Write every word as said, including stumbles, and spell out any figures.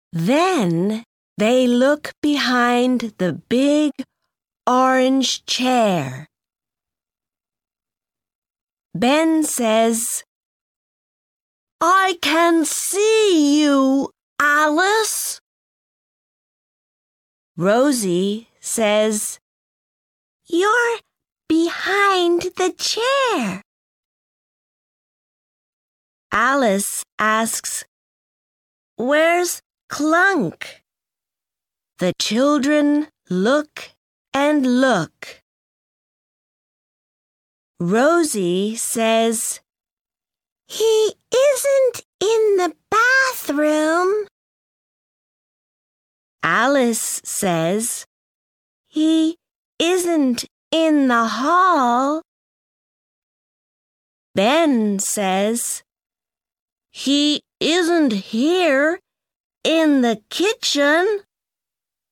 Then they look behind the big orange chair. Ben says, "I can see you, Alice." Rosie says, "You're behind the chair." Alice asks, "Where's Clunk?" The children look and look. Rosie says, "He isn't in the bathroom." Alice says, "He isn't in the hall." Ben says, "He isn't here in the kitchen."